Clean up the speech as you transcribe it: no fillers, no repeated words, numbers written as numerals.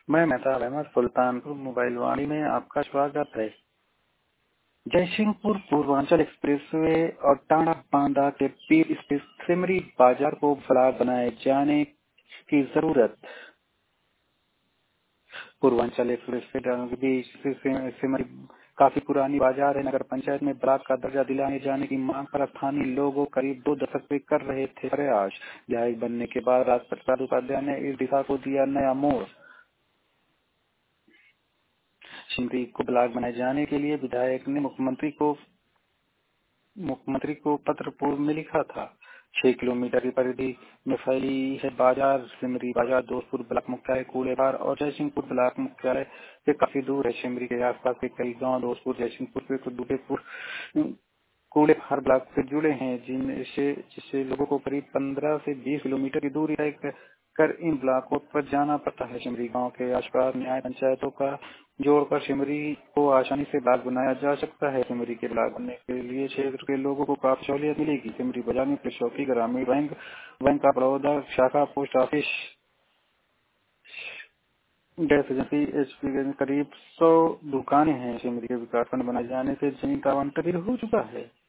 मैं मेहताब अहमद सुल्तानपुर मोबाइल वाणी में आपका स्वागत है। जयसिंहपुर पूर्वांचल एक्सप्रेसवे और टाणा बांदा के पीर स्थित सिमरी बाजार को ब्लॉक बनाए जाने की जरूरत। पूर्वांचल एक्सप्रेसवे के बीच सिमरी काफी पुरानी बाजार है। नगर पंचायत में ब्लॉक का दर्जा दिलाने जाने की मांग पर स्थानीय लोगों करीब 2 दशक से कर रहे थे प्रयास। विधायक बनने के बाद राजप्रसाद उपाध्याय ने इस दिशा को दिया नया मोड़। सिमरी को ब्लॉक बनाए जाने के लिए विधायक ने मुख्यमंत्री को पत्र पूर्व में लिखा था। 6 किलोमीटर की परिधि में फैली है बाजार। सिमरी बाजार दोस्तपुर ब्लॉक मुख्यालय कूलेबार और जयसिंहपुर ब्लॉक मुख्यालय से काफी दूर है। सिमरी के आसपास के कई गांव दोस्तपुर, जयसिंहपुर, दुबेपुर, कूलेबार ब्लॉक से जुड़े हैं, जिससे लोगों को करीब 15 से 20 किलोमीटर की दूरी तय कर इन ब्लॉकों पर जाना पड़ता है। सिमरी गांव के आसपास न्याय पंचायतों का जोड़कर सिमरी को आसानी से ब्लॉक बनाया जा सकता है। सिमरी के ब्लॉक बनने के लिए क्षेत्र के लोगों को काफी सहूलियत मिलेगी। सिमरी बाजार में पुलिस चौकी, ग्रामीण बैंक, बैंक ऑफ बड़ौदा शाखा, post office, gas agency, H P करीब 100 दुकानें हैं। सिमरी के विकास खंड बनाए जाने से जमीन का आवंटन भी हो चुका है।